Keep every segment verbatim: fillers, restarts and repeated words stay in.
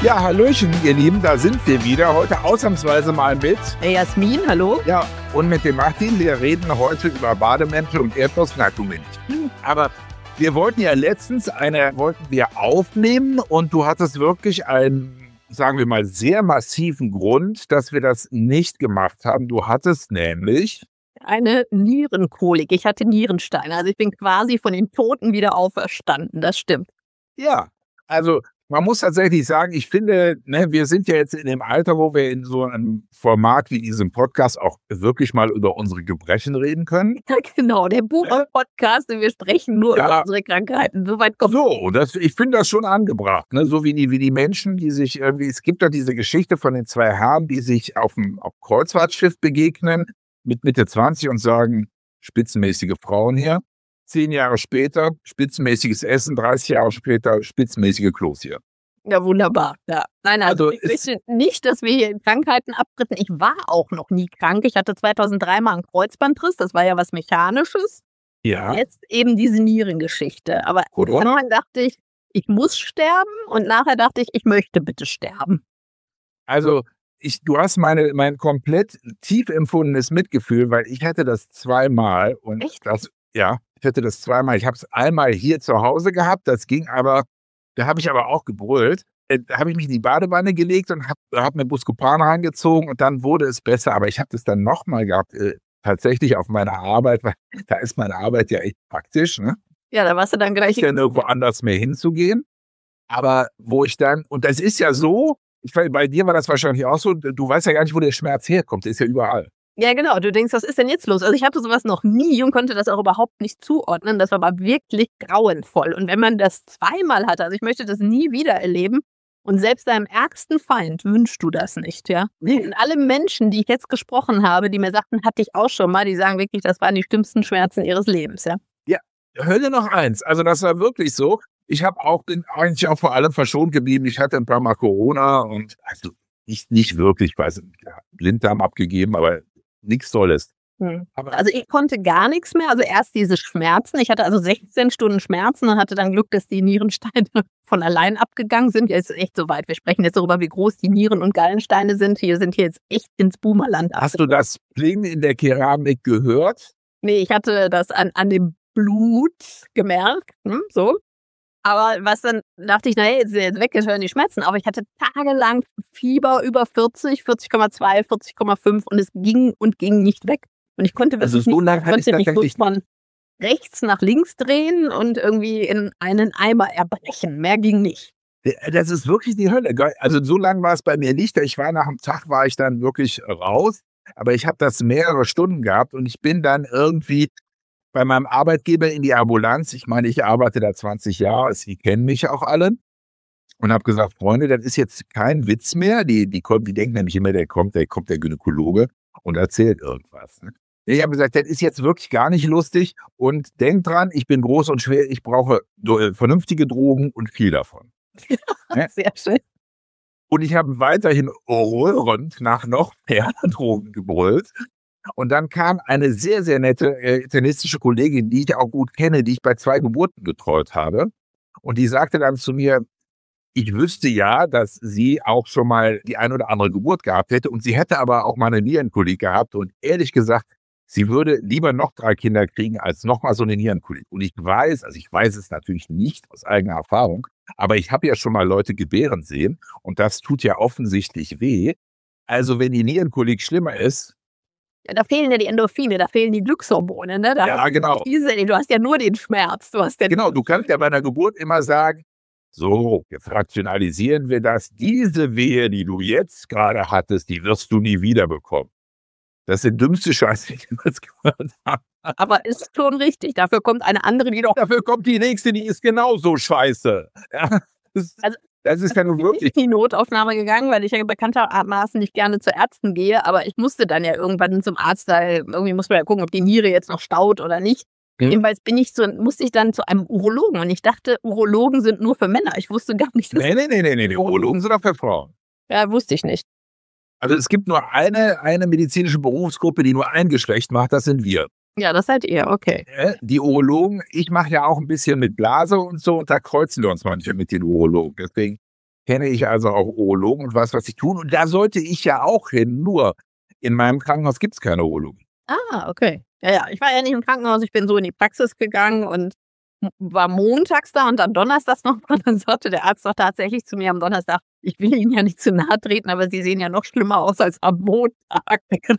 Ja, hallöchen, ihr Lieben, da sind wir wieder. Heute ausnahmsweise mal mit Hey Jasmin, hallo. Ja, und mit dem Martin. Wir reden heute über Bademäntel und Erdnuss. Na, du nicht. Aber wir wollten ja letztens eine, wollten wir aufnehmen und du hattest wirklich einen, sagen wir mal, sehr massiven Grund, dass wir das nicht gemacht haben. Du hattest nämlich eine Nierenkolik. Ich hatte Nierensteine. Also ich bin quasi von den Toten wieder auferstanden. Das stimmt. Ja, also man muss tatsächlich sagen, ich finde, ne, wir sind ja jetzt in dem Alter, wo wir in so einem Format wie diesem Podcast auch wirklich mal über unsere Gebrechen reden können. Ja, genau, der Buch-Podcast und wir sprechen nur ja. über unsere Krankheiten. So weit kommt. So, das, ich finde das schon angebracht. Ne? So wie die, wie die Menschen, die sich irgendwie, es gibt doch diese Geschichte von den zwei Herren, die sich auf dem auf Kreuzfahrtschiff begegnen mit Mitte zwanzig und sagen, spitzenmäßige Frauen hier. Zehn Jahre später, spitzenmäßiges Essen, dreißig Jahre später, spitzenmäßige Klos hier. Ja, wunderbar. Ja. Nein, also, also ich möchte nicht, dass wir hier in Krankheiten abdriften. Ich war auch noch nie krank. Ich hatte zweitausenddrei mal einen Kreuzbandriss. Das war ja was Mechanisches. Ja. Jetzt eben diese Nierengeschichte. Aber Corona? Anfang dachte ich, ich muss sterben. Und nachher dachte ich, ich möchte bitte sterben. Also ich, du hast meine, mein komplett tief empfundenes Mitgefühl, weil ich hatte das zweimal. Und Echt? Das, ja, ich hatte das zweimal. Ich habe es einmal hier zu Hause gehabt. Das ging aber, da habe ich aber auch gebrüllt. Da habe ich mich in die Badewanne gelegt und habe hab mir Buscopan reingezogen und dann wurde es besser. Aber ich habe das dann nochmal gehabt, äh, tatsächlich auf meiner Arbeit, weil da ist meine Arbeit ja echt praktisch. Ne? Ja, da warst du dann gleich. Ich dann irgendwo anders mehr hinzugehen. Aber wo ich dann, und das ist ja so, ich weiß, bei dir war das wahrscheinlich auch so, du weißt ja gar nicht, wo der Schmerz herkommt, der ist ja überall. Ja, genau. Du denkst, was ist denn jetzt los? Also ich hatte sowas noch nie und konnte das auch überhaupt nicht zuordnen. Das war aber wirklich grauenvoll. Und wenn man das zweimal hatte, also ich möchte das nie wieder erleben. Und selbst deinem ärgsten Feind wünschst du das nicht, ja? Und alle Menschen, die ich jetzt gesprochen habe, die mir sagten, hatte ich auch schon mal, die sagen wirklich, das waren die schlimmsten Schmerzen ihres Lebens, ja? Ja, Hölle noch eins. Also das war wirklich so. Ich habe auch bin eigentlich auch vor allem verschont geblieben. Ich hatte ein paar Mal Corona und also nicht, nicht wirklich, ich weiß nicht, Blinddarm abgegeben, aber nichts Tolles. Hm. Also ich konnte gar nichts mehr, also erst diese Schmerzen. Ich hatte also sechzehn Stunden Schmerzen und hatte dann Glück, dass die Nierensteine von allein abgegangen sind. Ja, ist echt soweit. Wir sprechen jetzt darüber, wie groß die Nieren- und Gallensteine sind. Hier sind hier jetzt echt ins Boomerland. Hast du das Pling in der Keramik gehört? Nee, ich hatte das an, an dem Blut gemerkt, hm, so. Aber was dann, dachte ich, naja, jetzt ist jetzt weg, jetzt hören die Schmerzen. Aber ich hatte tagelang Fieber über vierzig, vierzig Komma zwei, vierzig Komma fünf und es ging und ging nicht weg. Und ich konnte also so lange konnte mich bloß von rechts nach links drehen und irgendwie in einen Eimer erbrechen. Mehr ging nicht. Das ist wirklich die Hölle. Also so lange war es bei mir nicht. Ich war nach dem Tag, war ich dann wirklich raus. Aber ich habe das mehrere Stunden gehabt und ich bin dann irgendwie bei meinem Arbeitgeber in die Ambulanz. Ich meine, ich arbeite da zwanzig Jahre. Sie kennen mich auch alle. Und habe gesagt, Freunde, das ist jetzt kein Witz mehr. Die, die, kommt, die denken nämlich immer, der kommt, der kommt der Gynäkologe und erzählt irgendwas. Ne? Ich habe gesagt, das ist jetzt wirklich gar nicht lustig und denkt dran, ich bin groß und schwer, ich brauche vernünftige Drogen und viel davon. Ja? Sehr schön. Und ich habe weiterhin rührend nach noch mehr Drogen gebrüllt. Und dann kam eine sehr, sehr nette äh, internistische Kollegin, die ich auch gut kenne, die ich bei zwei Geburten betreut habe. Und die sagte dann zu mir, ich wüsste ja, dass sie auch schon mal die ein oder andere Geburt gehabt hätte. Und sie hätte aber auch mal eine Nierenkolik gehabt. Und ehrlich gesagt, sie würde lieber noch drei Kinder kriegen, als nochmal so eine Nierenkolik. Und ich weiß, also ich weiß es natürlich nicht aus eigener Erfahrung, aber ich habe ja schon mal Leute gebären sehen. Und das tut ja offensichtlich weh. Also wenn die Nierenkolik schlimmer ist, ja, da fehlen ja die Endorphine, da fehlen die Glückshormone, ne? Da ja, genau. Diese, du hast ja nur den Schmerz. Du hast ja genau, du kannst ja bei einer Geburt immer sagen, so, jetzt rationalisieren wir das. Diese Wehe, die du jetzt gerade hattest, die wirst du nie wieder bekommen. Das ist der dümmste Scheiß, den ich jemals gehört habe. Aber ist schon richtig. Dafür kommt eine andere, die doch... Dafür kommt die nächste, die ist genauso scheiße. Ja, das, also, das ist ja nun wirklich... Ich bin in die Notaufnahme gegangen, weil ich ja bekanntermaßen nicht gerne zu Ärzten gehe. Aber ich musste dann ja irgendwann zum Arzt, weil irgendwie muss man ja gucken, ob die Niere jetzt noch staut oder nicht. Mhm. Jedenfalls bin ich so, musste ich dann zu einem Urologen. Und ich dachte, Urologen sind nur für Männer. Ich wusste gar nicht, dass... Nee, nee, nee, nee, nee, nee. Urologen sind auch für Frauen. Ja, wusste ich nicht. Also es gibt nur eine, eine medizinische Berufsgruppe, die nur ein Geschlecht macht, das sind wir. Ja, das seid ihr, okay. Die Urologen, ich mache ja auch ein bisschen mit Blase und so, und da kreuzen wir uns manche mit den Urologen. Deswegen, kenne ich also auch Urologen und weiß, was sie tun. Und da sollte ich ja auch hin, nur in meinem Krankenhaus gibt es keine Urologie. Ah, okay. Ja, ja, ich war ja nicht im Krankenhaus, ich bin so in die Praxis gegangen und war montags da und dann donnerstags noch. Und dann sagte der Arzt doch tatsächlich zu mir am Donnerstag, ich will Ihnen ja nicht zu nahe treten, aber Sie sehen ja noch schlimmer aus als am Montag.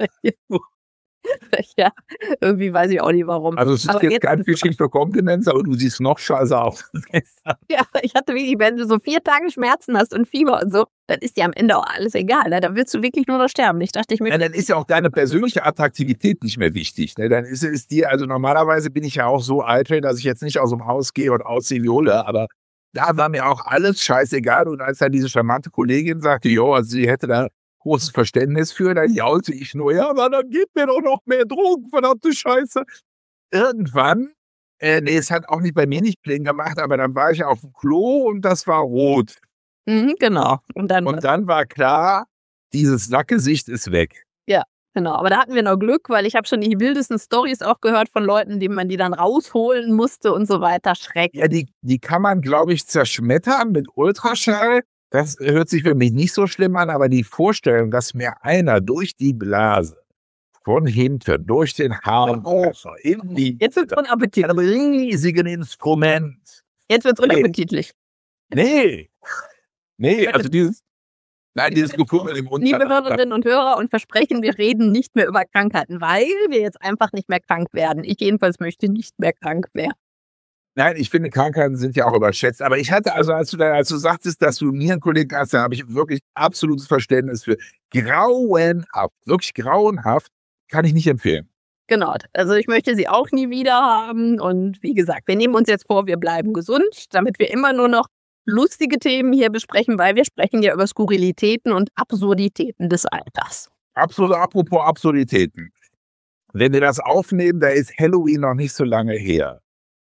Ja, irgendwie weiß ich auch nicht warum. Also es ist aber jetzt, jetzt kein Fishing für Kontinenz, aber du siehst noch scheiße aus. Ja, ich hatte wirklich, wenn du so vier Tage Schmerzen hast und Fieber und so, dann ist dir am Ende auch alles egal. Ne? Da willst du wirklich nur noch sterben. Ich dachte, ich mir. Ja, dann ist ja auch deine persönliche Attraktivität nicht mehr wichtig. Ne? Dann ist es dir, also normalerweise bin ich ja auch so eitel, dass ich jetzt nicht aus dem Haus gehe und aussehe wie Hulle, aber da war mir auch alles scheißegal. Und als dann diese charmante Kollegin sagte, jo, also sie hätte da großes Verständnis für, dann jaulte ich nur, ja, aber dann gib mir doch noch mehr Drogen, verdammte Scheiße. Irgendwann, äh, nee, es hat auch nicht bei mir nicht Pling gemacht, aber dann war ich auf dem Klo und das war rot. Mhm, genau. Und dann, und dann war klar, dieses Sackgesicht ist weg. Ja, genau. Aber da hatten wir noch Glück, weil ich habe schon die wildesten Storys auch gehört von Leuten, die man die dann rausholen musste und so weiter. Schreck. Ja, die, die kann man, glaube ich, zerschmettern mit Ultraschall. Das hört sich für mich nicht so schlimm an, aber die Vorstellung, dass mir einer durch die Blase von hinten, durch den Harnröhrer, in die... Jetzt wird's unappetitlich. Ein riesigen Instrument. Jetzt wird's unappetitlich. Nee. Nee, also dieses... Nein, dieses Gefummel im Unterleib. Liebe Hörerinnen und Hörer, und versprechen, wir reden nicht mehr über Krankheiten, weil wir jetzt einfach nicht mehr krank werden. Ich jedenfalls möchte nicht mehr krank werden. Nein, ich finde, Krankheiten sind ja auch überschätzt. Aber ich hatte also, als du, da, als du sagtest, dass du mir einen Kollegen hast, da habe ich wirklich absolutes Verständnis für. Grauenhaft, wirklich grauenhaft, kann ich nicht empfehlen. Genau, also ich möchte sie auch nie wieder haben. Und wie gesagt, wir nehmen uns jetzt vor, wir bleiben gesund, damit wir immer nur noch lustige Themen hier besprechen, weil wir sprechen ja über Skurrilitäten und Absurditäten des Alltags. Absolut, apropos Absurditäten. Wenn wir das aufnehmen, da ist Halloween noch nicht so lange her.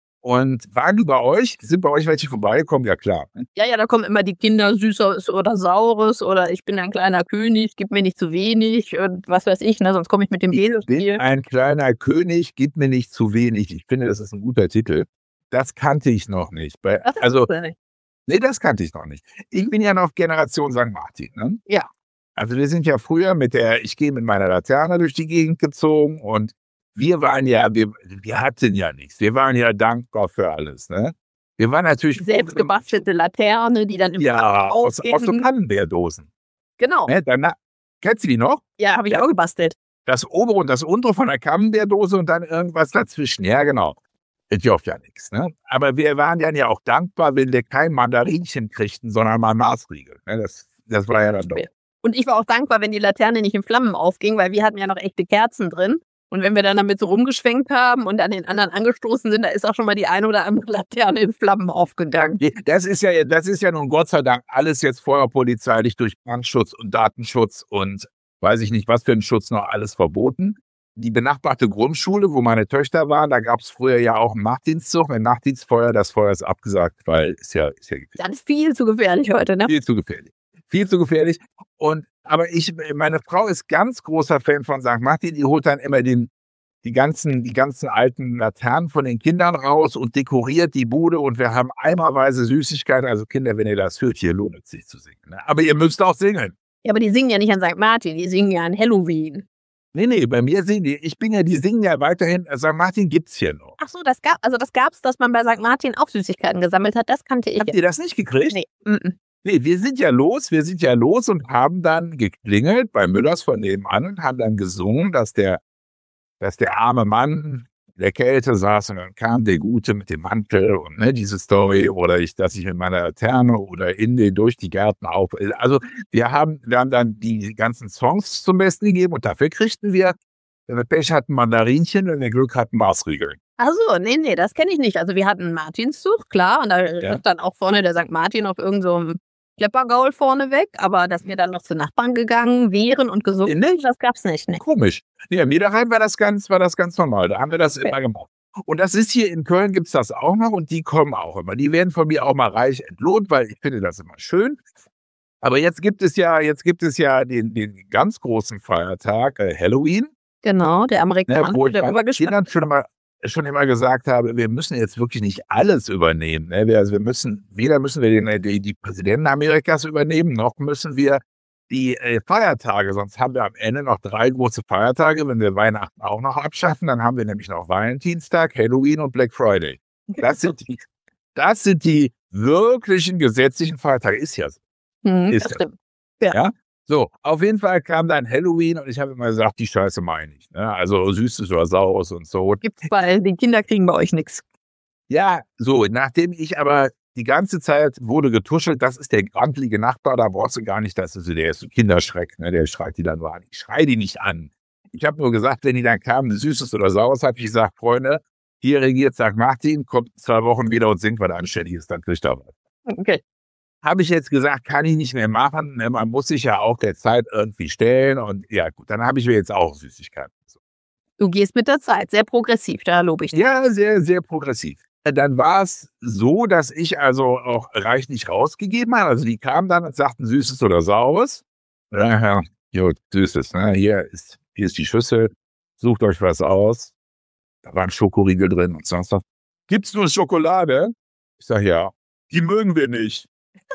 Und waren die bei euch? Sind bei euch welche vorbeigekommen? Ja, klar. Ja, ja, da kommen immer die Kinder Süßes oder Saures oder ich bin ein kleiner König, gib mir nicht zu wenig und was weiß ich, ne, sonst komme ich mit dem Eselsspiel. Ein kleiner König, gib mir nicht zu wenig. Ich finde, das ist ein guter Titel. Das kannte ich noch nicht. Bei, Ach, das also, ist ja nicht. Nee, das kannte ich noch nicht. Ich bin ja noch Generation Sankt Martin. Ne? Ja. Also wir sind ja früher mit der, ich gehe mit meiner Laterne durch die Gegend gezogen und wir waren ja, wir, wir hatten ja nichts. Wir waren ja dankbar für alles. Ne? Wir waren natürlich... Selbst gebastelte Laterne, die dann im Ja, aus, aus so Pannenbeerdosen. Genau. Ne? Danach, kennst du die noch? Ja, habe ich auch gebastelt. Das obere und das untere von der Camembert-Dose und dann irgendwas dazwischen. Ja, genau. Das hilft ja nichts. Ne? Aber wir waren dann ja auch dankbar, wenn wir kein Mandarinchen kriegten, sondern mal Maßriegel. Ne? Das, das war ja dann doch. Und ich war auch dankbar, wenn die Laterne nicht in Flammen aufging, weil wir hatten ja noch echte Kerzen drin. Und wenn wir dann damit so rumgeschwenkt haben und an den anderen angestoßen sind, da ist auch schon mal die eine oder andere Laterne in Flammen aufgegangen. Das ist ja, das ist ja nun Gott sei Dank alles jetzt feuerpolizeilich durch Brandschutz und Datenschutz und weiß ich nicht, was für einen Schutz noch alles verboten. Die benachbarte Grundschule, wo meine Töchter waren, da gab es früher ja auch einen Nachtdienstzug. Ein Nachtdienstfeuer, das Feuer ist abgesagt, weil ist ja, ist ja gefährlich. Das ist viel zu gefährlich heute, ne? Viel zu gefährlich. Viel zu gefährlich. Und, aber ich, meine Frau ist ganz großer Fan von Sankt Martin. Die holt dann immer den, die ganzen, die ganzen alten Laternen von den Kindern raus und dekoriert die Bude. Und wir haben eimerweise Süßigkeiten. Also Kinder, wenn ihr das hört, hier lohnt es sich zu singen. Ne? Aber ihr müsst auch singen. Ja, aber die singen ja nicht an Sankt Martin, die singen ja an Halloween. Nee, nee, bei mir singen die, ich bin ja, die singen ja weiterhin, Sankt Martin gibt's hier noch. Ach so, das gab, also das gab's, dass man bei Sankt Martin auch Süßigkeiten gesammelt hat, das kannte ich. Habt ihr das nicht gekriegt? Nee. Mm-mm. Nee, wir sind ja los, wir sind ja los und haben dann geklingelt bei Müllers von nebenan und haben dann gesungen, dass der, dass der arme Mann in der Kälte saß und dann kam der Gute mit dem Mantel und ne, diese Story oder ich, dass ich mit meiner Laterne oder in den durch die Gärten auf. Also wir haben, wir haben dann die ganzen Songs zum Besten gegeben und dafür kriegten wir, wenn wir Pech hatten, Mandarinchen, wenn wir Glück hatten, Maßriegeln. Ach so, nee, nee, das kenne ich nicht. Also wir hatten einen Martinszug, klar, und da Ja. ist dann auch vorne der Sankt Martin auf irgendeinem so Kleppergaul vorne weg, aber dass wir dann noch zu Nachbarn gegangen wären und gesungen, Nee. das gab's nicht, ne? Komisch. Nee, im Niederrhein war das ganz, war das ganz normal. Da haben wir das Okay. immer gemacht. Und das ist hier in Köln gibt's das auch noch und die kommen auch immer. Die werden von mir auch mal reich entlohnt, weil ich finde das immer schön. Aber jetzt gibt es ja, jetzt gibt es ja den, den ganz großen Feiertag, äh, Halloween, Genau, der ne, Amerikaner, wo ich der meinen übergeschnappt. Kindern schon mal schon immer gesagt habe, wir müssen jetzt wirklich nicht alles übernehmen. Ne? Wir, also wir müssen, weder müssen wir den, die, die Präsidenten Amerikas übernehmen, noch müssen wir die äh, Feiertage, sonst haben wir am Ende noch drei große Feiertage. Wenn wir Weihnachten auch noch abschaffen, dann haben wir nämlich noch Valentinstag, Halloween und Black Friday. Das sind die, das sind die wirklichen gesetzlichen Feiertage. Ist ja so. Mhm, ist das ja. stimmt. Ja. ja. So, auf jeden Fall kam dann Halloween und ich habe immer gesagt, die Scheiße meine ich. Ne? Also Süßes oder Saures und so. Gibt's bei, die Kinder kriegen bei euch nichts. Ja, so, nachdem ich aber die ganze Zeit wurde getuschelt, das ist der grantelige Nachbar, da brauchst du gar nicht, das ist, der ist ein Kinderschreck, ne? Der schreit die dann nur an. Ich schreie die nicht an. Ich habe nur gesagt, wenn die dann kamen, Süßes oder Saures, habe ich gesagt, Freunde, hier regiert Sankt Martin, kommt zwei Wochen wieder und singt was Anständiges, dann kriegt er was. Okay. Habe ich jetzt gesagt, kann ich nicht mehr machen. Ne? Man muss sich ja auch der Zeit irgendwie stellen und ja gut, dann habe ich mir jetzt auch Süßigkeiten. So. Du gehst mit der Zeit, sehr progressiv, da lobe ich dich. Ja, sehr, sehr progressiv. Dann war es so, dass ich also auch reichlich rausgegeben habe. Also die kamen dann und sagten Süßes oder Saures. Ja, ja, gut, Süßes. Ne? Hier ist, hier ist die Schüssel. Sucht euch was aus. Da waren Schokoriegel drin und sonst was. Gibt's nur Schokolade? Ich sage ja. Die mögen wir nicht.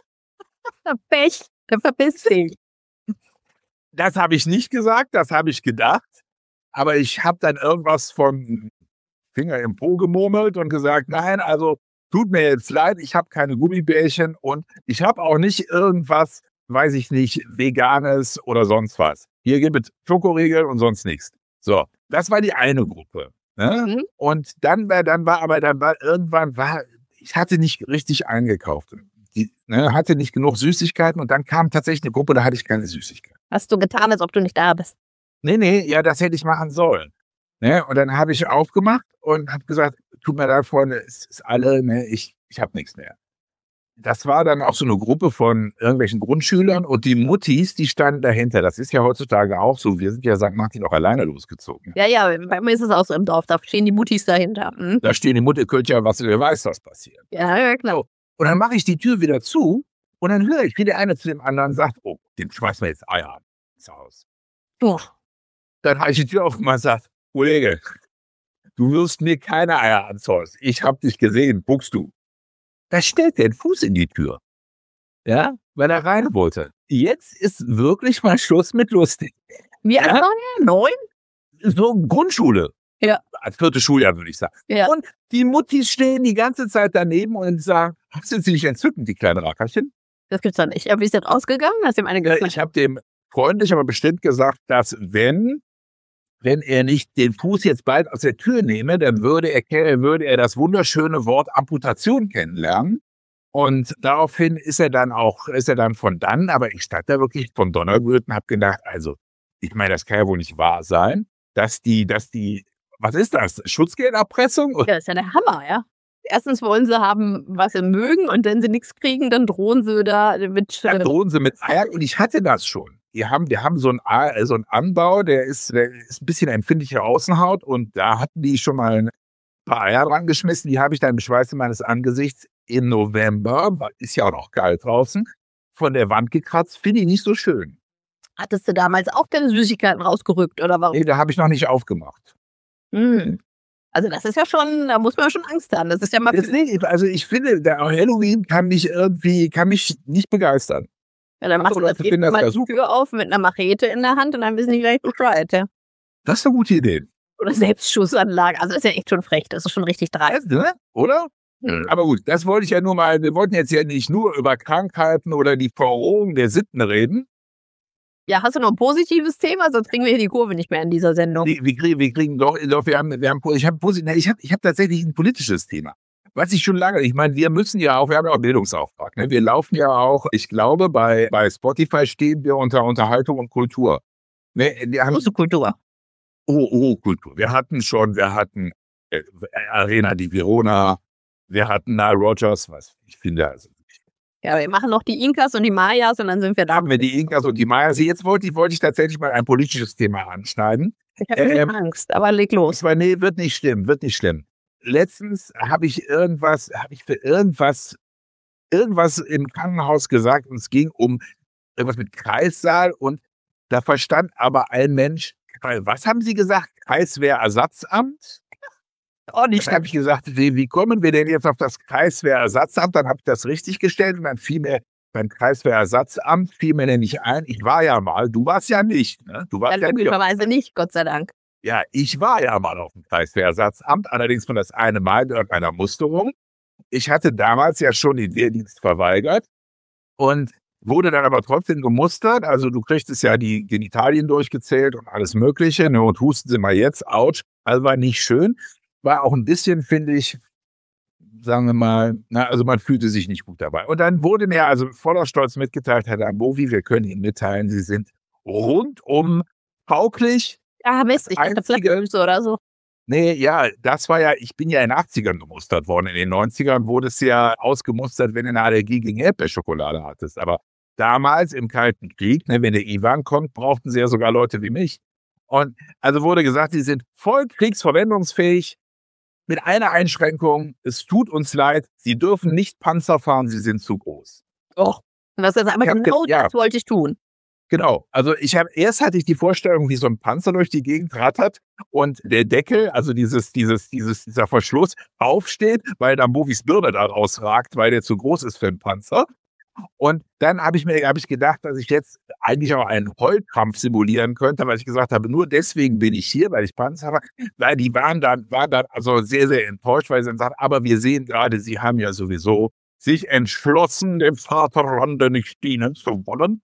Pech, dann verpiss dich. Das habe ich nicht gesagt, das habe ich gedacht. Aber ich habe dann irgendwas von Finger im Po gemurmelt und gesagt, nein, also tut mir jetzt leid, ich habe keine Gummibärchen und ich habe auch nicht irgendwas, weiß ich nicht, Veganes oder sonst was. Hier gibt es Schokoriegel und sonst nichts. So, das war die eine Gruppe. Ne? Mhm. Und dann war, dann war aber dann war irgendwann war, ich hatte nicht richtig eingekauft. Die, ne, hatte nicht genug Süßigkeiten und dann kam tatsächlich eine Gruppe, da hatte ich keine Süßigkeiten. Hast du getan, als ob du nicht da bist? Nee, nee, ja, das hätte ich machen sollen. Ne? Und dann habe ich aufgemacht und habe gesagt, tut mir leid, Freunde, es ist alle, ne, ich, ich habe nichts mehr. Das war dann auch so eine Gruppe von irgendwelchen Grundschülern und die Muttis, die standen dahinter. Das ist ja heutzutage auch so. Wir sind ja Sankt Martin auch alleine losgezogen. Ja, ja, bei mir ist es auch so im Dorf, da stehen die Muttis dahinter. Hm? Da stehen die Mutter, könnt ja, was ihr weiß, was passiert. Ja, ja, klar. Und dann mache ich die Tür wieder zu und dann höre ich, wie der eine zu dem anderen sagt, oh, den schmeißen wir jetzt Eier ins Haus. Oh. Dann habe ich die Tür aufgemacht und gesagt, Kollege, du wirst mir keine Eier ans Haus. Ich habe dich gesehen, guckst du. Da stellt der den Fuß in die Tür. Ja, weil er rein wollte. Jetzt ist wirklich mal Schluss mit lustig. Wie alt Ja? war der? Neun? So Grundschule. Ja. Als vierte Schuljahr, würde ich sagen. Ja. Und die Muttis stehen die ganze Zeit daneben und sagen, sind sie nicht entzückend, die kleinen Rackerchen? Das gibt's doch nicht. Ja, wie ist der rausgegangen? Hast du ihm eine Ja, gesagt? ich habe dem freundlich, aber bestimmt gesagt, dass wenn, wenn er nicht den Fuß jetzt bald aus der Tür nehme, dann würde er, würde er das wunderschöne Wort Amputation kennenlernen. Und daraufhin ist er dann auch, ist er dann von dann, aber ich stand da wirklich von Donnergröten, habe gedacht, also, ich meine, das kann ja wohl nicht wahr sein, dass die, dass die, was ist das? Schutzgelderpressung? Ja, das ist ja der Hammer, ja. Erstens wollen sie haben, was sie mögen, und wenn sie nichts kriegen, dann drohen sie da mit. Dann drohen sie mit Eiern und ich hatte das schon. Die haben, die haben so einen, A- so einen Anbau, der ist, der ist ein bisschen empfindliche Außenhaut und da hatten die schon mal ein paar Eier dran geschmissen. Die habe ich dann im Schweiße meines Angesichts im November, ist ja auch noch kalt draußen, von der Wand gekratzt. Finde ich nicht so schön. Hattest du damals auch deine Süßigkeiten rausgerückt, oder warum? Nee, da habe ich noch nicht aufgemacht. Hm. Also das ist ja schon, da muss man schon Angst haben. Das ist ja mal. Das nicht, also ich finde, der Halloween kann mich irgendwie, kann mich nicht begeistern. Ja, dann machst du Leute das finden das mal ja die super. Tür auf mit einer Machete in der Hand und dann wissen die gleich Bescheid, ja. Das ist eine gute Idee. Oder Selbstschussanlage. Also das ist ja echt schon frech. Das ist schon richtig dreist. Ne? Oder? Hm. Aber gut, das wollte ich ja nur mal, wir wollten jetzt ja nicht nur über Krankheiten oder die Verrohung der Sitten reden. Ja, hast du noch ein positives Thema? Sonst kriegen wir hier die Kurve nicht mehr in dieser Sendung. Wir, wir, kriegen, wir kriegen doch, doch wir haben, wir haben, ich habe ich hab, ich hab tatsächlich ein politisches Thema. Was ich schon lange, ich meine, wir müssen ja auch, wir haben ja auch Bildungsauftrag. Ne? Wir laufen ja auch, ich glaube, bei, bei Spotify stehen wir unter Unterhaltung und Kultur. Ne? Wir haben, Große Kultur. oh, oh, Kultur. Wir hatten schon, wir hatten äh, Arena di Verona, wir hatten Nile Rodgers, was ich finde, also Ja, wir machen noch die Inkas und die Mayas und dann sind wir da. haben wir die Inkas und die Mayas. Jetzt wollte ich, wollte ich tatsächlich mal ein politisches Thema anschneiden. Ich habe Ähm, Angst, aber leg los. Ich meine, nee, wird nicht schlimm, wird nicht schlimm. Letztens habe ich irgendwas, habe ich für irgendwas, irgendwas im Krankenhaus gesagt und es ging um irgendwas mit Kreissaal und da verstand aber ein Mensch, was haben Sie gesagt? Kreiswehrersatzamt? Auch nicht Dann habe ich gesagt, wie, wie kommen wir denn jetzt auf das Kreiswehrersatzamt? Dann habe ich das richtig gestellt und dann fiel mir beim Kreiswehrersatzamt fiel mir nämlich ein, ich war ja mal, du warst ja nicht, ne? Du warst Ja, ja nicht. logischerweise nicht, Gott sei Dank. Ja, ich war ja mal auf dem Kreiswehrersatzamt, allerdings nur das eine Mal in irgendeiner Musterung. Ich hatte damals ja schon den Wehrdienst verweigert und wurde dann aber trotzdem gemustert. Also du kriegst ja die Genitalien durchgezählt und alles Mögliche. Ne, und husten Sie mal jetzt, ouch. Also war nicht schön. War auch ein bisschen, finde ich, sagen wir mal, na, also man fühlte sich nicht gut dabei. Und dann wurde mir also voller Stolz mitgeteilt, Herr Dambovi, wir können Ihnen mitteilen, Sie sind rundum tauglich. Ja, Mist, ich dachte Flappfüße oder so. Nee, ja, das war ja, ich bin ja in den achtzigern gemustert worden. In den neunzigern wurde es ja ausgemustert, wenn du eine Allergie gegen Erdbeerschokolade hattest. Aber damals im Kalten Krieg, ne, wenn der Iwan kommt, brauchten sie ja sogar Leute wie mich. Und also wurde gesagt, sie sind voll kriegsverwendungsfähig, mit einer Einschränkung, es tut uns leid, sie dürfen nicht Panzer fahren, sie sind zu groß. Och, das ist aber genau ja. das wollte ich tun. Genau, also ich habe erst hatte ich die Vorstellung, wie so ein Panzer durch die Gegend rattert und der Deckel, also dieses, dieses, dieses, dieser Verschluss aufsteht, weil dann Bovis Birne da rausragt, weil der zu groß ist für einen Panzer. Und dann habe ich mir hab ich gedacht, dass ich jetzt eigentlich auch einen Heulkrampf simulieren könnte, weil ich gesagt habe, nur deswegen bin ich hier, weil ich Panzer habe. Weil die waren dann, waren dann also sehr, sehr enttäuscht, weil sie dann sagten, aber wir sehen gerade, sie haben ja sowieso sich entschlossen, dem Vaterlande nicht dienen zu wollen.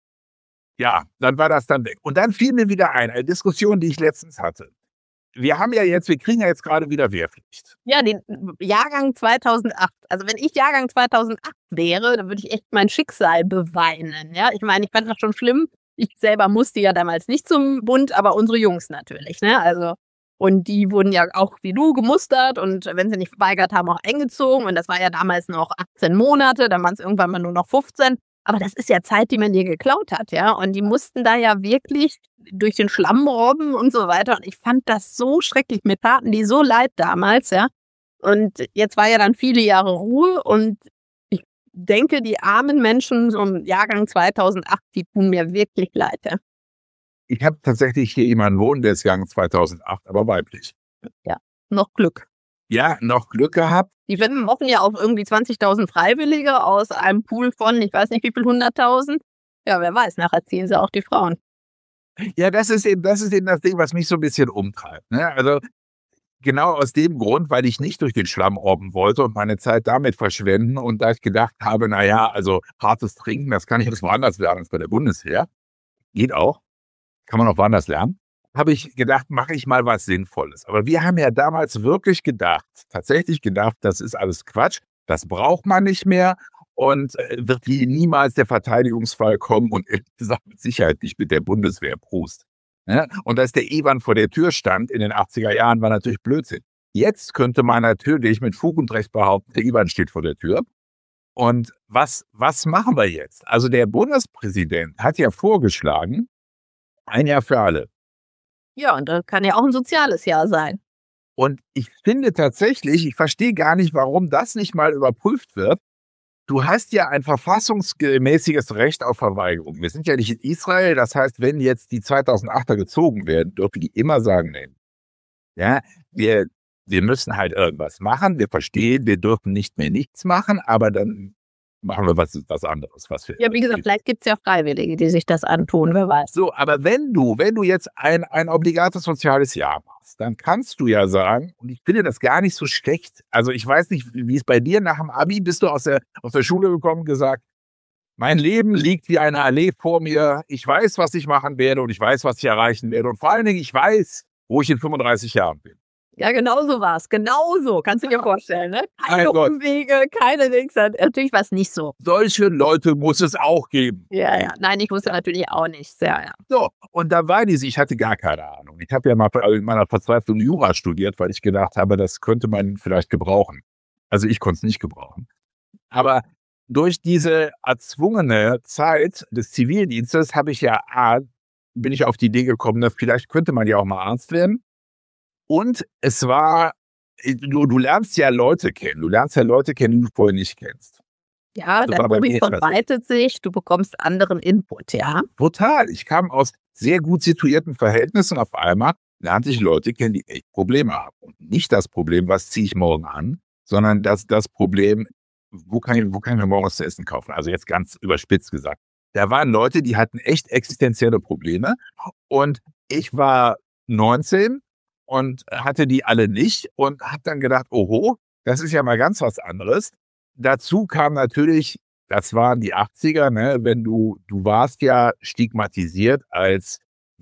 Ja, dann war das dann weg. Und dann fiel mir wieder ein, eine Diskussion, die ich letztens hatte. Wir haben ja jetzt, wir kriegen ja jetzt gerade wieder Wehrpflicht. Ja, den Jahrgang zweitausendacht. Also wenn ich Jahrgang zweitausendacht wäre, dann würde ich echt mein Schicksal beweinen. Ja, ich meine, ich fand das schon schlimm. Ich selber musste ja damals nicht zum Bund, aber unsere Jungs natürlich, ne? Also, und die wurden ja auch wie du gemustert und wenn sie nicht verweigert haben, auch eingezogen. Und das war ja damals noch achtzehn Monate, dann waren es irgendwann mal nur noch fünfzehn. Aber das ist ja Zeit, die man dir geklaut hat, ja. Und die mussten da ja wirklich durch den Schlamm robben und so weiter. Und ich fand das so schrecklich. Mir taten die so leid damals, ja. Und jetzt war ja dann viele Jahre Ruhe. Und ich denke, die armen Menschen so im Jahrgang zweitausendacht, die tun mir wirklich leid, ja. Ich habe tatsächlich hier jemanden wohnen, der ist Jahrgang zweitausendacht, aber weiblich. Ja, noch Glück. Ja, noch Glück gehabt. Die hoffen ja auf irgendwie zwanzigtausend Freiwillige aus einem Pool von, ich weiß nicht wie viel, hunderttausend. Ja, wer weiß, nachher ziehen sie auch die Frauen. Ja, das ist eben, das ist eben das Ding, was mich so ein bisschen umtreibt. Ne? Also genau aus dem Grund, weil ich nicht durch den Schlamm robben wollte und meine Zeit damit verschwenden und da ich gedacht habe, naja, also hartes Trinken, das kann ich jetzt woanders lernen als bei der Bundeswehr. Geht auch. Kann man auch woanders lernen. Habe ich gedacht, mache ich mal was Sinnvolles. Aber wir haben ja damals wirklich gedacht, tatsächlich gedacht, das ist alles Quatsch, das braucht man nicht mehr und äh, wird hier niemals der Verteidigungsfall kommen und ehrlich gesagt mit Sicherheit nicht mit der Bundeswehr. Prost. Ja? Und dass der Iwan vor der Tür stand in den achtziger Jahren, war natürlich Blödsinn. Jetzt könnte man natürlich mit Fug und Recht behaupten, der Iwan steht vor der Tür. Und was, was machen wir jetzt? Also der Bundespräsident hat ja vorgeschlagen, ein Jahr für alle. Ja, und das kann ja auch ein soziales Jahr sein. Und ich finde tatsächlich, ich verstehe gar nicht, warum das nicht mal überprüft wird. Du hast ja ein verfassungsmäßiges Recht auf Verweigerung. Wir sind ja nicht in Israel, das heißt, wenn jetzt die zweitausendachter gezogen werden, dürfen die immer sagen, nein. Ja, wir, wir müssen halt irgendwas machen, wir verstehen, wir dürfen nicht mehr nichts machen, aber dann machen wir was, was anderes. Was wir ja, wie gesagt, vielleicht gibt es ja Freiwillige, die sich das antun, wer weiß. So, aber wenn du, wenn du jetzt ein, ein obligates soziales Jahr machst, dann kannst du ja sagen, und ich finde das gar nicht so schlecht, also ich weiß nicht, wie es bei dir nach dem Abi, bist du aus der, aus der Schule gekommen und gesagt, mein Leben liegt wie eine Allee vor mir, ich weiß, was ich machen werde und ich weiß, was ich erreichen werde und vor allen Dingen, ich weiß, wo ich in fünfunddreißig Jahren bin. Ja, genau so war es. Genau so. Kannst du dir vorstellen, ne? Keine Umwege, keine Dings. Natürlich war es nicht so. Solche Leute muss es auch geben. Ja, ja. Nein, ich wusste natürlich auch nicht. Ja, ja. So, und da war diese, ich hatte gar keine Ahnung. Ich habe ja mal in meiner Verzweiflung Jura studiert, weil ich gedacht habe, das könnte man vielleicht gebrauchen. Also ich konnte es nicht gebrauchen. Aber durch diese erzwungene Zeit des Zivildienstes habe ich ja, A, bin ich auf die Idee gekommen, dass vielleicht könnte man ja auch mal Arzt werden. Und es war, du, du lernst ja Leute kennen. Du lernst ja Leute kennen, die du vorher nicht kennst. Ja, dein Hobby verbreitet sich, du bekommst anderen Input, ja. Total. Ich kam aus sehr gut situierten Verhältnissen auf einmal. lernte ich Leute kennen, die echt Probleme haben. Und nicht das Problem, was ziehe ich morgen an, sondern das, das Problem, wo kann ich, wo kann ich mir morgen was zu essen kaufen? Also jetzt ganz überspitzt gesagt. Da waren Leute, die hatten echt existenzielle Probleme. Und ich war neunzehn und hatte die alle nicht und habe dann gedacht, oho, das ist ja mal ganz was anderes. Dazu kam natürlich, das waren die achtziger, ne, wenn du, du warst ja stigmatisiert als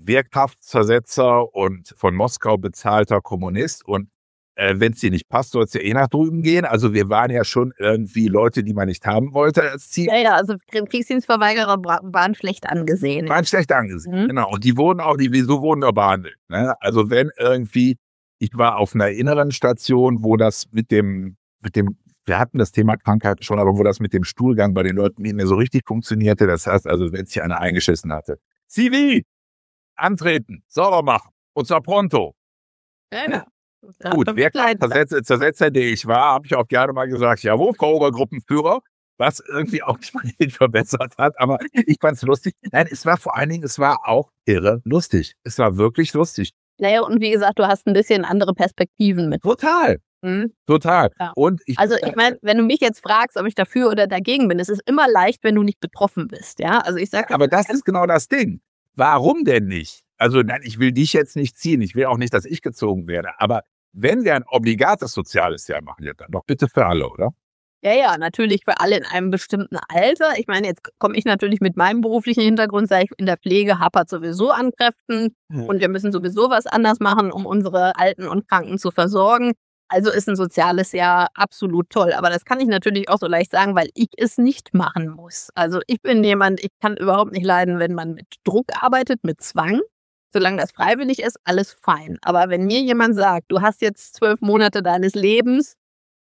Wehrkraftzersetzer und von Moskau bezahlter Kommunist und äh, wenn es dir nicht passt, soll es ja eh nach drüben gehen. Also wir waren ja schon irgendwie Leute, die man nicht haben wollte als Ziel. Ja, ja, also Kriegsdienstverweigerer waren schlecht angesehen. Waren schlecht angesehen, Mhm. genau. Und die wurden auch, die so wurden auch behandelt. Ne? Also wenn irgendwie, ich war auf einer inneren Station, wo das mit dem, mit dem, wir hatten das Thema Krankheit schon, aber wo das mit dem Stuhlgang bei den Leuten nicht mehr so richtig funktionierte. Das heißt also, wenn sich einer eingeschissen hatte. Zivi, antreten, sauber machen. Und zwar pronto. Ja, ja. Gut, Wehrkraftzersetzer, Zersetzer, der ich war, habe ich auch gerne mal gesagt, jawohl, Frau Obergruppenführer, was irgendwie auch nicht mal den verbessert hat, aber ich fand es lustig. Nein, es war vor allen Dingen, es war auch irre lustig. Es war wirklich lustig. Naja, und wie gesagt, du hast ein bisschen andere Perspektiven mit. Total, Mhm. total. Ja. Und ich, Also ich meine, wenn du mich jetzt fragst, ob ich dafür oder dagegen bin, es ist immer leicht, wenn du nicht betroffen bist, ja. Also ich sage, aber das ist genau das Ding. Warum denn nicht? Also nein, ich will dich jetzt nicht ziehen. Ich will auch nicht, dass ich gezogen werde. Aber wenn wir ein obligates soziales Jahr machen, ja dann doch bitte für alle, oder? Ja, ja, natürlich für alle in einem bestimmten Alter. Ich meine, jetzt komme ich natürlich mit meinem beruflichen Hintergrund, sage ich, in der Pflege hapert sowieso an Kräften Hm. und wir müssen sowieso was anders machen, um unsere Alten und Kranken zu versorgen. Also ist ein soziales Jahr absolut toll. Aber das kann ich natürlich auch so leicht sagen, weil ich es nicht machen muss. Also ich bin jemand, ich kann überhaupt nicht leiden, wenn man mit Druck arbeitet, mit Zwang. Solange das freiwillig ist, alles fein. Aber wenn mir jemand sagt, du hast jetzt zwölf Monate deines Lebens,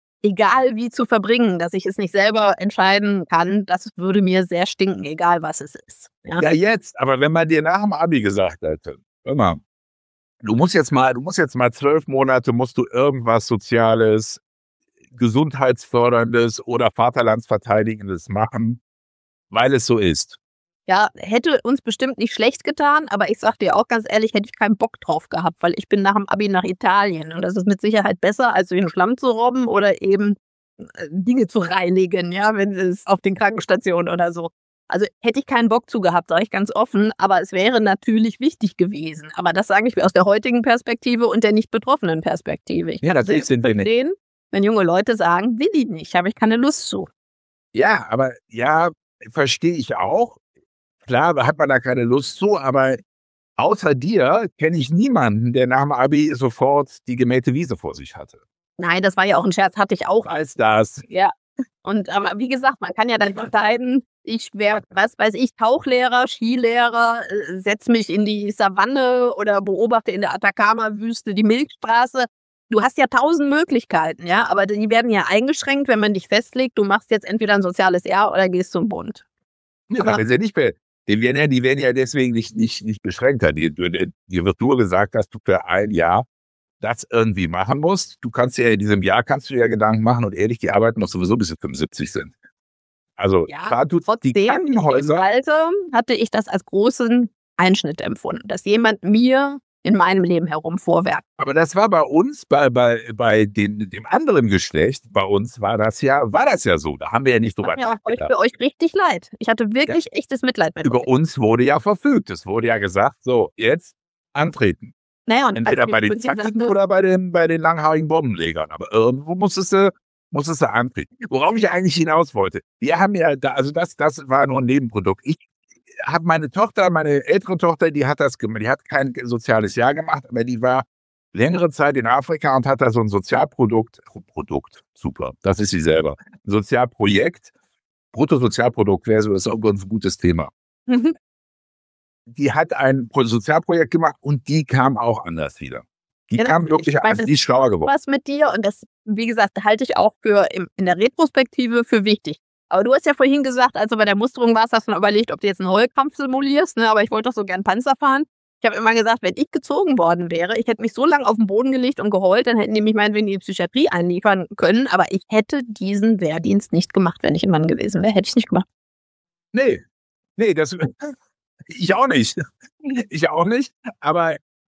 egal wie zu verbringen, dass ich es nicht selber entscheiden kann, das würde mir sehr stinken, egal was es ist. Ja, Ja, jetzt, aber wenn man dir nach dem Abi gesagt hätte, hör mal, du musst jetzt mal, du musst jetzt mal zwölf Monate, musst du irgendwas Soziales, Gesundheitsförderndes oder Vaterlandsverteidigendes machen, weil es so ist. Ja, hätte uns bestimmt nicht schlecht getan, aber ich sag dir auch ganz ehrlich, hätte ich keinen Bock drauf gehabt, weil ich bin nach dem Abi nach Italien und das ist mit Sicherheit besser, als durch den Schlamm zu robben oder eben äh, Dinge zu reinigen, ja, wenn es auf den Krankenstationen oder so. Also hätte ich keinen Bock zu gehabt, sage ich ganz offen, aber es wäre natürlich wichtig gewesen. Aber das sage ich aus der heutigen Perspektive und der nicht betroffenen Perspektive. Ich Ja, kann natürlich sind wir nicht. verstehen, wenn junge Leute sagen, will ich nicht, habe ich keine Lust zu. Ja, aber ja, verstehe ich auch. Klar, da hat man da keine Lust zu, aber außer dir kenne ich niemanden, der nach dem Abi sofort die gemähte Wiese vor sich hatte. Nein, das war ja auch ein Scherz, hatte ich auch. Als das. Ja. Und aber wie gesagt, man kann ja dann entscheiden, ich wäre, was weiß ich, Tauchlehrer, Skilehrer, äh, setz mich in die Savanne oder beobachte in der Atacama-Wüste die Milchstraße. Du hast ja tausend Möglichkeiten, ja, aber die werden ja eingeschränkt, wenn man dich festlegt, du machst jetzt entweder ein soziales Jahr oder gehst zum Bund. Ja, Aber- wenn sie nicht mehr. Die werden ja, die werden ja deswegen nicht, nicht, nicht beschränkter. Dir die wird nur gesagt, dass du für ein Jahr das irgendwie machen musst. Du kannst ja in diesem Jahr kannst du dir ja Gedanken machen und ehrlich, die arbeiten doch sowieso bis sie fünfundsiebzig sind. Also Ja, klar tut die Trotzdem, im Krankenhäuser. Alter hatte ich das als großen Einschnitt empfunden, dass jemand mir in meinem Leben herum vorwerkt. Aber das war bei uns, bei, bei, bei den, dem anderen Geschlecht, bei uns war das ja, war das ja so. Da haben wir ja nicht drüber Tut mir auch euch, nachgedacht. für euch richtig leid. Ich hatte wirklich echtes Mitleid mit Über euch. uns wurde ja verfügt. Es wurde ja gesagt, so, jetzt antreten. Naja, und Entweder als bei wir den gesagt Zackigen haben, oder bei den, bei den langhaarigen Bombenlegern. Aber irgendwo musstest du, musstest du antreten. Worauf ich eigentlich hinaus wollte. Wir haben ja da, also das, das war nur ein Nebenprodukt. Ich habe meine Tochter, meine ältere Tochter, die hat das gemacht. Die hat kein soziales Jahr gemacht, aber die war längere Zeit in Afrika und hat da so ein Sozialprodukt, Produkt, super, das ist sie selber. Ein Sozialprojekt, Bruttosozialprodukt wäre so, ist auch ein gutes Thema. Die hat ein Pro- Sozialprojekt gemacht und die kam auch anders wieder. Die Ja, kam natürlich. wirklich, Ich meine, also die ist schlauer geworden. was mit dir und das, wie gesagt, halte ich auch für im, in der Retrospektive für wichtig. Aber du hast ja vorhin gesagt, als du bei der Musterung warst, hast du noch überlegt, ob du jetzt einen Heulkampf simulierst, ne? Aber ich wollte doch so gern Panzer fahren. Ich habe immer gesagt, wenn ich gezogen worden wäre, ich hätte mich so lange auf den Boden gelegt und geheult, dann hätten die mich meinetwegen in die Psychiatrie einliefern können. Aber ich hätte diesen Wehrdienst nicht gemacht, wenn ich ein Mann gewesen wäre. Hätte ich nicht gemacht. Nee, nee, das, ich auch nicht. Ich auch nicht. Aber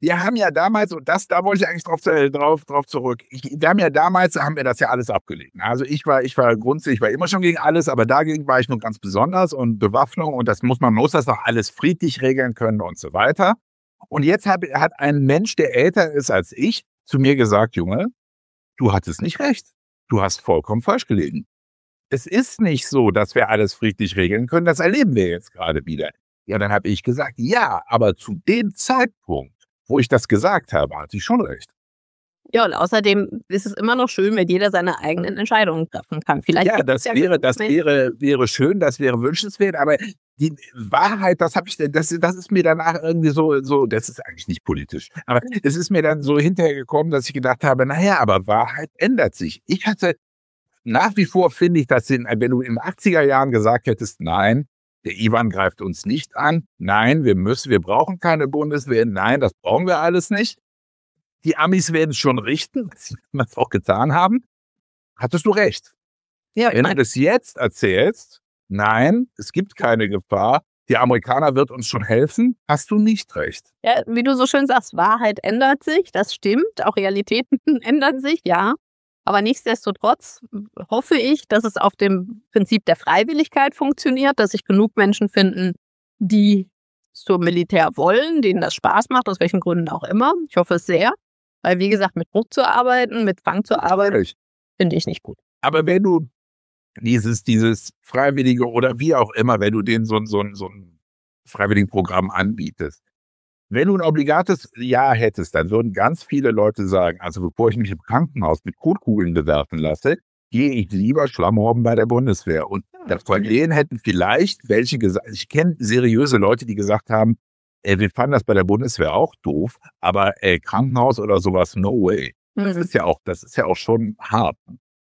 wir haben ja damals, und das, da wollte ich eigentlich drauf, drauf, drauf zurück, ich, wir haben ja damals, haben wir das ja alles abgelehnt. Also ich war, ich war grundsätzlich, ich war immer schon gegen alles, aber dagegen war ich nur ganz besonders und Bewaffnung und das muss man, muss das doch alles friedlich regeln können und so weiter. Und jetzt hat, hat ein Mensch, der älter ist als ich, zu mir gesagt, Junge, du hattest nicht recht. Du hast vollkommen falsch gelegen. Es ist nicht so, dass wir alles friedlich regeln können. Das erleben wir jetzt gerade wieder. Ja, dann habe ich gesagt, ja, aber zu dem Zeitpunkt, wo ich das gesagt habe, hatte ich schon recht. Ja, und außerdem ist es immer noch schön, wenn jeder seine eigenen Entscheidungen treffen kann. Vielleicht ja, das ja wäre, das wäre, wäre schön, das wäre wünschenswert, aber die Wahrheit, das habe ich, das, das ist mir danach irgendwie so, so, das ist eigentlich nicht politisch, aber es ist mir dann so hinterher gekommen, dass ich gedacht habe, naja, aber Wahrheit ändert sich. Ich hatte nach wie vor, finde ich, dass in, wenn du in den achtziger Jahren gesagt hättest, nein, der Iwan greift uns nicht an, nein, wir müssen, wir brauchen keine Bundeswehr, nein, das brauchen wir alles nicht. Die Amis werden es schon richten, was sie es auch getan haben, hattest du recht. Ja, wenn du das jetzt erzählst, nein, es gibt keine Gefahr, die Amerikaner wird uns schon helfen, hast du nicht recht. Ja, wie du so schön sagst, Wahrheit ändert sich, das stimmt, auch Realitäten ändern sich, ja. Aber nichtsdestotrotz hoffe ich, dass es auf dem Prinzip der Freiwilligkeit funktioniert, dass sich genug Menschen finden, die zum Militär wollen, denen das Spaß macht, aus welchen Gründen auch immer. Ich hoffe es sehr, weil wie gesagt, mit Druck zu arbeiten, mit Zwang zu arbeiten, finde ich nicht gut. Aber wenn du dieses, dieses Freiwillige oder wie auch immer, wenn du denen so, so, so ein Freiwilligenprogramm anbietest, wenn du ein obligates Ja hättest, dann würden ganz viele Leute sagen, also bevor ich mich im Krankenhaus mit Kotkugeln bewerfen lasse, gehe ich lieber Schlammhorben bei der Bundeswehr. Und von denen hätten vielleicht welche gesagt, ich kenne seriöse Leute, die gesagt haben, ey, wir fanden das bei der Bundeswehr auch doof, aber ey, Krankenhaus oder sowas, no way. Das ist ja auch, das ist ja auch schon hart.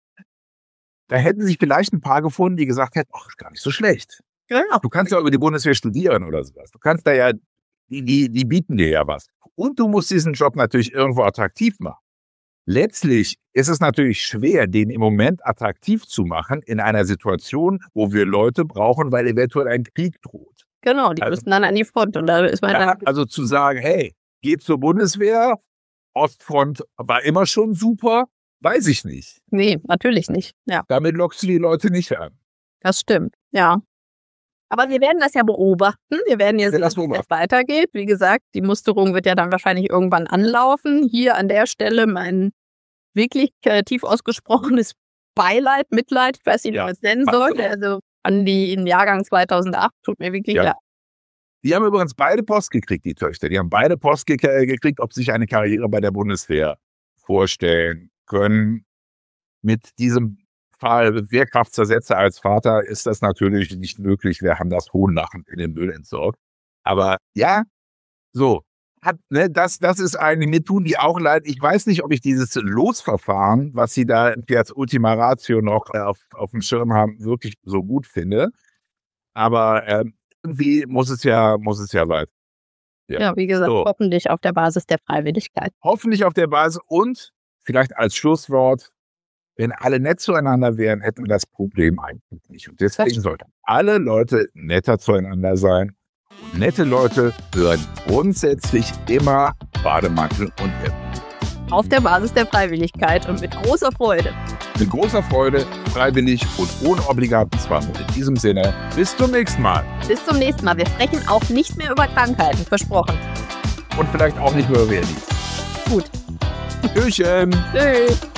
Da hätten sich vielleicht ein paar gefunden, die gesagt hätten, ach, ist gar nicht so schlecht. Ja. Du kannst ja über die Bundeswehr studieren oder sowas. Du kannst da ja, die, die, die bieten dir ja was. Und du musst diesen Job natürlich irgendwo attraktiv machen. Letztlich ist es natürlich schwer, den im Moment attraktiv zu machen in einer Situation, wo wir Leute brauchen, weil eventuell ein Krieg droht. Genau, die also, müssen dann an die Front. Und da ist man ja, dann also zu sagen, hey, geht zur Bundeswehr, Ostfront war immer schon super, weiß ich nicht. Nee, natürlich nicht. Ja. Damit lockst du die Leute nicht an. Das stimmt, ja. Aber wir werden das ja beobachten. Wir werden ja sehen, wie es weitergeht. Wie gesagt, die Musterung wird ja dann wahrscheinlich irgendwann anlaufen. Hier an der Stelle mein wirklich äh, tief ausgesprochenes Beileid, Mitleid, ich weiß nicht, wie man es nennen sollte. Also an die in Jahrgang zweitausendacht, tut mir wirklich ja. leid. Die haben übrigens beide Post gekriegt, die Töchter. Die haben beide Post ge- gekriegt, ob sie sich eine Karriere bei der Bundeswehr vorstellen können. Mit diesem Fall Wehrkraftzersetzer als Vater ist das natürlich nicht möglich. Wir haben das hohnlachend in den Müll entsorgt. Aber ja, so. Hat, ne, das, das ist eigentlich, mir tun die auch leid. Ich weiß nicht, ob ich dieses Losverfahren, was sie da als Ultima Ratio noch auf, auf dem Schirm haben, wirklich so gut finde. Aber äh, irgendwie muss es ja, muss es ja weiter. Ja, ja wie gesagt, so. Hoffentlich auf der Basis der Freiwilligkeit. Hoffentlich auf der Basis und vielleicht als Schlusswort, wenn alle nett zueinander wären, hätten wir das Problem eigentlich nicht. Und deswegen sollten alle Leute netter zueinander sein. Und nette Leute hören grundsätzlich immer Bademantel und Hemd. Auf der Basis der Freiwilligkeit und mit großer Freude. Mit großer Freude, freiwillig und ohne obligaten Zwang. Und in diesem Sinne, bis zum nächsten Mal. Bis zum nächsten Mal. Wir sprechen auch nicht mehr über Krankheiten, versprochen. Und vielleicht auch nicht mehr über Wehrdienst. Gut. Tschüsschen. Tschüss.